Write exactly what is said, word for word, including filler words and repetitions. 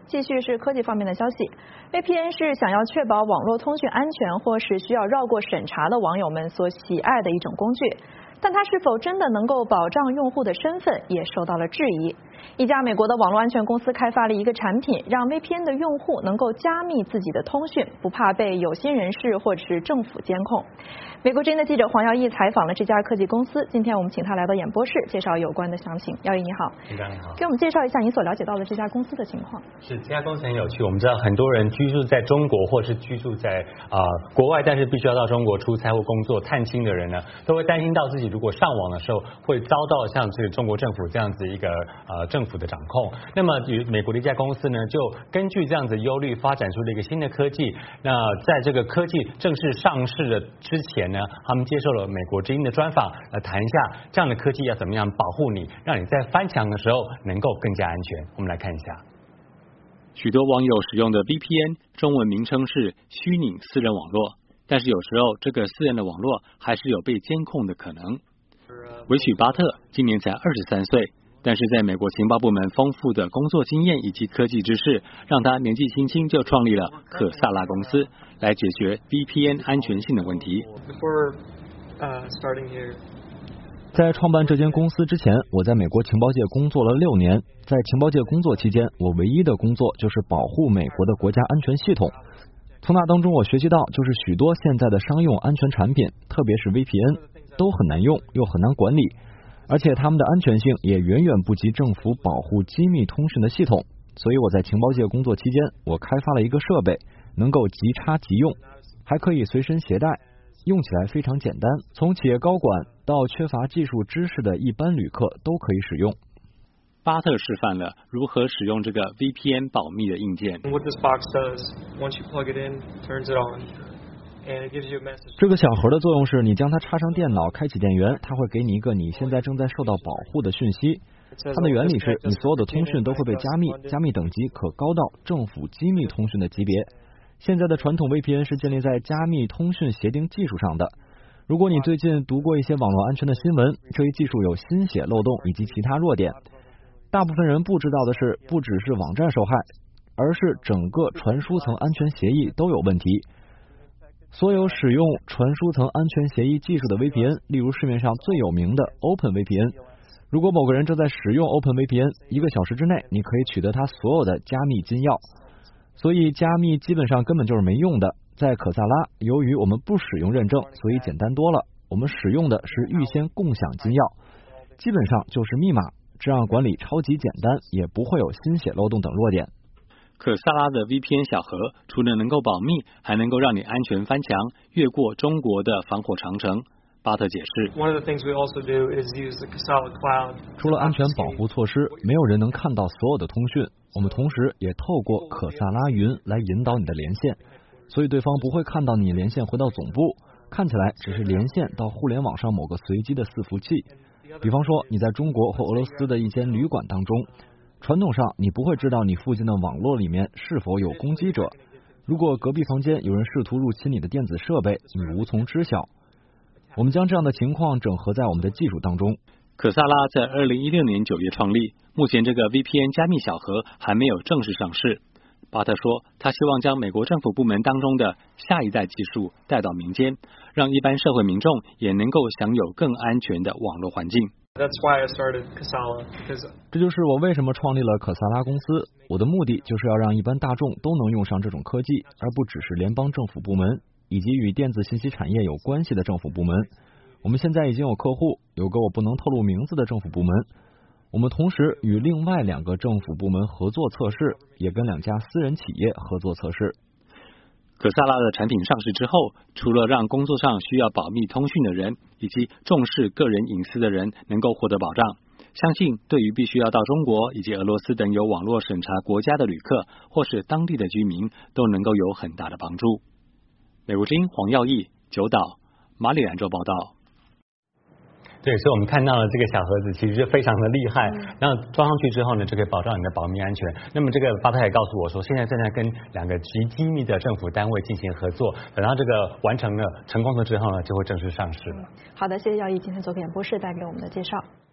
继续是科技方面的消息 ，V P N 是想要确保网络通讯安全或是需要绕过审查的网友们所喜爱的一种工具。但它是否真的能够保障用户的身份，也受到了质疑。一家美国的网络安全公司开发了一个产品，让 V P N 的用户能够加密自己的通讯，不怕被有心人士或者是政府监控。美国之音的记者黄耀义采访了这家科技公司，今天我们请他来到演播室，介绍有关的详情。耀义你好， 局长你好， 给我们介绍一下你所了解到的这家公司的情况。 是，这家公司很有趣。我们知道很多人居住在中国或是居住在啊、呃、国外，但是必须要到中国出差或工作探亲的人呢，都会担心到自己如果上网的时候会遭到像这个中国政府这样子一个呃政府的掌控。那么与美国的一家公司呢，就根据这样子忧虑，发展出了一个新的科技。那在这个科技正式上市的之前呢，他们接受了美国之音的专访，来谈一下这样的科技要怎么样保护你，让你在翻墙的时候能够更加安全。我们来看一下。 许多网友使用的 V P N 中文名称是虚拟私人网络，但是有时候这个私人的网络还是有被监控的可能。维许巴特今年才二十三岁，但是在美国情报部门丰富的工作经验以及科技知识，让他年纪轻轻就创立了可萨拉公司，来解决 V P N 安全性的问题。 在创办这间公司之前，我在美国情报界工作了六年。在情报界工作期间，我唯一的工作就是保护美国的国家安全系统。从那当中我学习到，就是许多现在的商用安全产品，特别是 V P N， 都很难用又很难管理，而且它们的安全性也远远不及政府保护机密通讯的系统。所以我在情报界工作期间，我开发了一个设备，能够即插即用，还可以随身携带，用起来非常简单，从企业高管到缺乏技术知识的一般旅客都可以使用。 巴特示范了如何使用这个 V P N 保密的硬件。 这个小盒的作用是，你将它插上电脑，开启电源，它会给你一个你现在正在受到保护的讯息。它的原理是，你所有的通讯都会被加密，加密等级可高到政府机密通讯的级别。现在的传统 V P N 是建立在加密通讯协定技术上的。如果你最近读过一些网络安全的新闻，这一技术有新血漏洞以及其他弱点。大部分人不知道的是，不只是网站受害，而是整个传输层安全协议都有问题。所有使用传输层安全协议技术的 V P N， 例如市面上最有名的 Open V P N， 如果某个人正在使用 Open V P N， 一个小时之内你可以取得他所有的加密金钥。所以加密基本上根本就是没用的。在可萨拉，由于我们不使用认证，所以简单多了。我们使用的是预先共享金钥，基本上就是密码，这样管理超级简单，也不会有新血漏洞等弱点。 可萨拉的 V P N 小盒除了能够保密，还能够让你安全翻墙，越过中国的防火长城。巴特解释， 除了安全保护措施，没有人能看到所有的通讯。我们同时也透过可萨拉云来引导你的连线，所以对方不会看到你连线回到总部，看起来只是连线到互联网上某个随机的伺服器。比方说你在中国或俄罗斯的一间旅馆当中，传统上你不会知道你附近的网络里面是否有攻击者。如果隔壁房间有人试图入侵你的电子设备，你无从知晓。我们将这样的情况整合在我们的技术当中。 可萨拉在二零一六年九月创立，目前这个 V P N 加密小盒还没有正式上市。巴特说，他希望将美国政府部门当中的下一代技术带到民间，让一般社会民众也能够享有更安全的网络环境。 这就是我为什么创立了可萨拉公司。我的目的就是要让一般大众都能用上这种科技，而不只是联邦政府部门以及与电子信息产业有关系的政府部门。我们现在已经有客户，有个我不能透露名字的政府部门。我们同时与另外两个政府部门合作测试，也跟两家私人企业合作测试。 可萨拉的产品上市之后，除了让工作上需要保密通讯的人以及重视个人隐私的人能够获得保障，相信对于必须要到中国以及俄罗斯等有网络审查国家的旅客或是当地的居民都能够有很大的帮助。美国之音黄耀义，九岛，马里兰州报道。 对，所以我们看到了这个小盒子其实非常的厉害，然后装上去之后呢，就可以保障你的保密安全。那么这个巴特也告诉我说，现在正在跟两个极机密的政府单位进行合作，等到这个完成了成功了之后呢，就会正式上市了。 好的，谢谢耀义今天做客演播室带给我们的介绍。